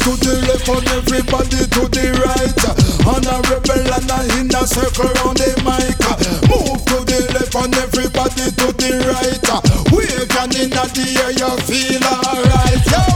to the left and everybody to the right. And a rebel and a in a circle round the mic. Move to the left and everybody to the right. Wave your hand in the air, you feel alright. Yeah.